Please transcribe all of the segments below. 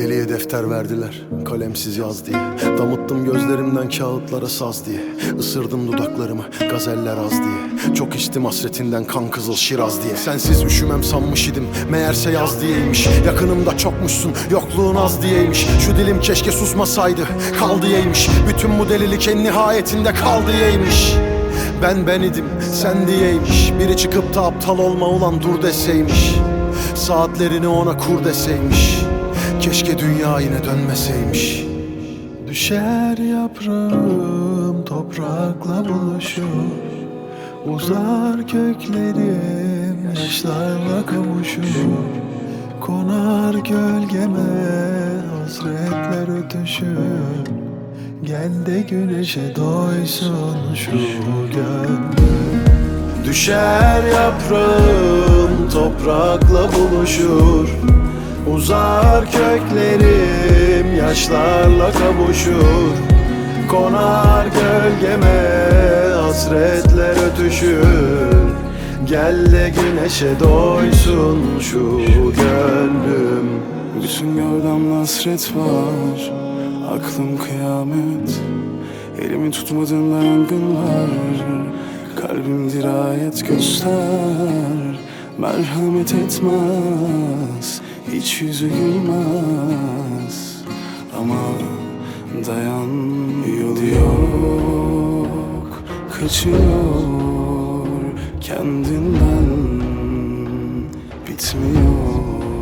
Deliye defter verdiler, kalemsiz yaz diye. Damıttım gözlerimden kağıtlara saz diye. Isırdım dudaklarımı, gazeller az diye. Çok içtim hasretinden kan kızıl şiraz diye. Sensiz üşümem sanmış idim, meğerse yaz diyeymiş. Yakınımda çokmuşsun, yokluğun az diyeymiş. Şu dilim keşke susmasaydı, kal diyeymiş. Bütün bu delilik en nihayetinde kal diyeymiş. Ben idim, sen diyeymiş. Biri çıkıp da aptal olma ulan dur deseymiş. Saatlerini ona kur deseymiş. Keşke dünya yine dönmeseymiş. Düşer yaprağım toprakla buluşur. Uzar köklerim yaşlarla kavuşur. Konar gölgeme hasretler ötüşür. Gel de güneşe doysun şu gönlüm. Düşer yaprağım toprakla buluşur. Uzar köklerim yaşlarla kavuşur. Konar gölgeme hasretler ötüşür. Gel de güneşe doysun şu gönlüm. Bütün gördüğümde hasret var, aklım kıyamet. Elimi tutmadığında yangın var. Kalbim dirayet göster, merhamet etmez, hiç yüzü gülmez. Ama dayan, yolu yok, kaçıyor kendinden, bitmiyor.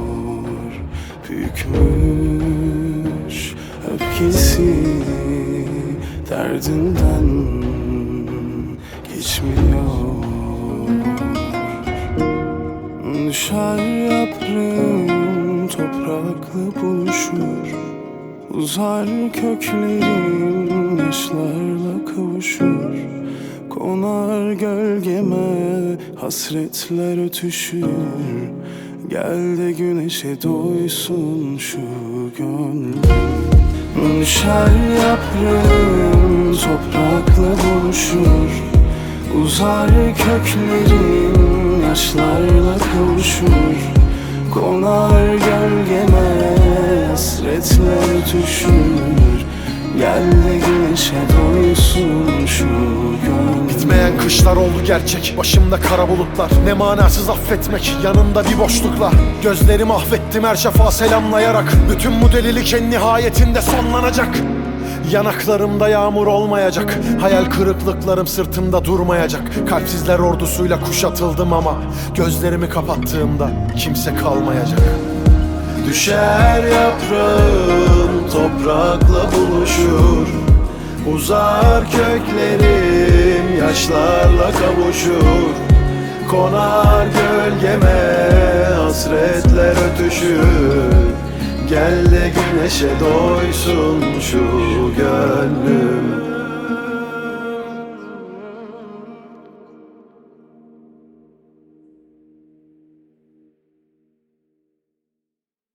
Büyükmüş öfkesi derdinden, geçmiyor. Düşer yaprağım toprakla buluşur. Uzar köklerim yaşlarla kavuşur. Konar gölgeme hasretler ötüşür. Gel de güneşe doysun şu gönlüm. Düşer yaprağım toprakla buluşur. Uzar köklerim yaşlarla kavuşur. Konar gölgeme hasretler ötüşür. Gel de güneşe doysun şu gönlüm. Bitmeyen kışlar oldu gerçek, başımda kara bulutlar. Ne manasız affetmek, yanında bir boşlukla. Gözlerimi mahvettim her şafa selamlayarak. Bütün bu delilik en nihayetinde sonlanacak. Yanaklarımda yağmur olmayacak. Hayal kırıklıklarım sırtımda durmayacak. Kalpsizler ordusuyla kuşatıldım ama gözlerimi kapattığımda kimse kalmayacak. Düşer yaprağım toprakla buluşur. Uzar köklerim yaşlarla kavuşur. Konar gölgeme hasretler ötüşür. Gel de güneşe doysun şu gönlüm.